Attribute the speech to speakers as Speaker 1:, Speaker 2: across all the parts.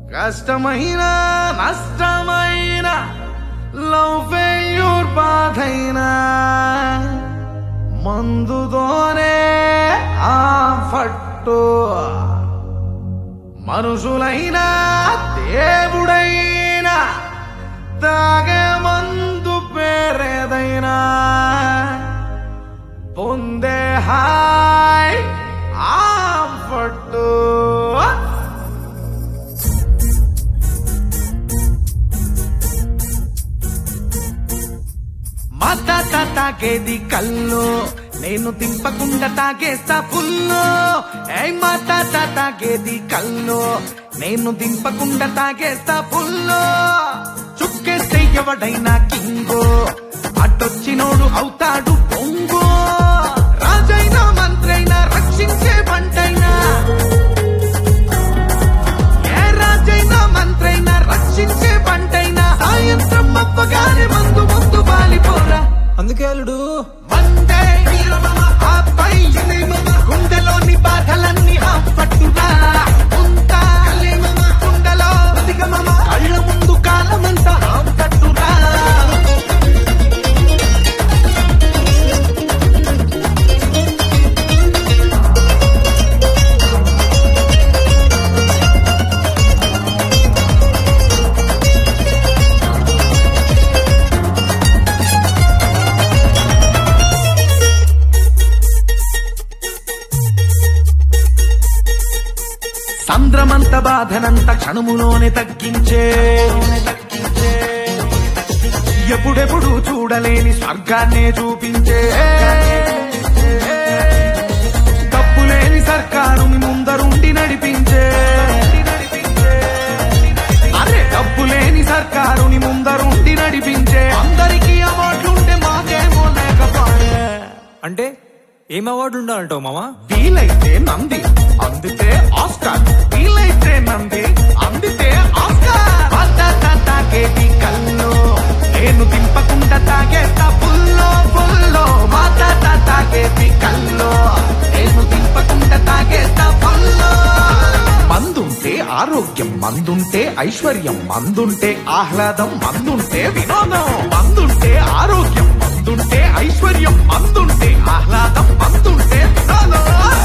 Speaker 1: కష్టమైన నష్టమైన love failure బాధైనా మందుతోనే ఆ ఫట్టు మనుషులైనా దేవుడైనా తాగే మందు పేరేదైనా పొందే హాయ్ ఆ ఫట్టు మత తాగేది కల్లో నేను తింపకుండా తాగేస్తా పుల్లో ఏ మత తాగేది కల్లో నేను దింపకుండా తాగేస్తా పుల్లో చుక్కేస్తే ఎవడైనా కింగో అటొచ్చినోడు అవుతాడు పొంగో రాజైనా మంత్రైనా రక్షించే బంటైనా ఏ రాజైనా మంత్రైనా రక్షించే బంటైనా సాయంత్రం అప్పగానే మందు ముందు బాలిపోరా
Speaker 2: అందుకే అల్లుడు
Speaker 1: మందే ఆపై గుండెలోని బాధలన్నీ పట్టురా ఉంటా గుండెలో కళ్ళ ముందు కాలమంతా పట్టురా సంద్రమంత బాధనంత క్షణములోనే తగ్గించే ఎప్పుడెప్పుడు చూడలేని స్వర్గాన్నే చూపించే తప్పులేని సర్కారుని ముందరుండి నడిపించే అరే డబ్బులేని సర్కారుని ముందరుండి నడిపించే అందరికీ అవార్డులుంటే మాకేమో లేకపోయే
Speaker 2: అంటే ఏం అవార్డులు ఉండాలంటావు మామా?
Speaker 1: వీలైతే నంది అందితే ఆస్కార్ వీలైతే నంది అందితే ఆస్కార్ తాగేది కల్లో నేను దింపకుండా తాగేస్తా పుల్లో పుల్లో మాత తాగేది కల్లో నేను దింపకుండా తాగేస్తా పుల్లో మందుంటే ఆరోగ్యం మందుంటే ఐశ్వర్యం మందుంటే ఆహ్లాదం మందుంటే వినోదం మందుంటే ఆరోగ్యం మందుంటే ఐశ్వర్యం మందుంటే ఆహ్లాదం మందుంటే వినోదం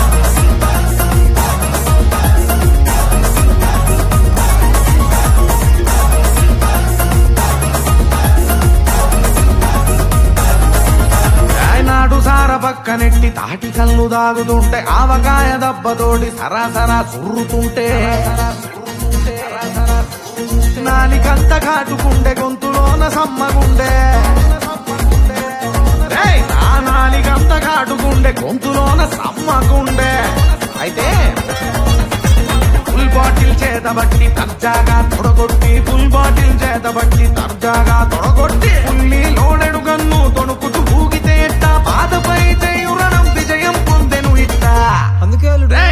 Speaker 1: నాడు సార పక్కనెట్టి తాటి కళ్ళు దాగుతుంటే ఆవకాయ దెబ్బతోటి సరాసరా చుర్రుతుంటే నాలికంత కాటుకుండే గొంతులోన సమ్మగుండే నా నాలికంత కాటుకుండే గొంతులోన సమ్మగుండే అయితే ఫుల్ బాటిల్ చేతబట్టి తర్జాగా తొడగొట్టి ఫుల్ బాటిల్ చేతబట్టి తర్జాగా తొడగొట్టి ఫుల్లీ లోడెడు గన్ను తొణుకుతూ ఊగితే బాధపై చేయురణం విజయం పొందెను ఇట్ట
Speaker 2: అందుకే అల్లుడు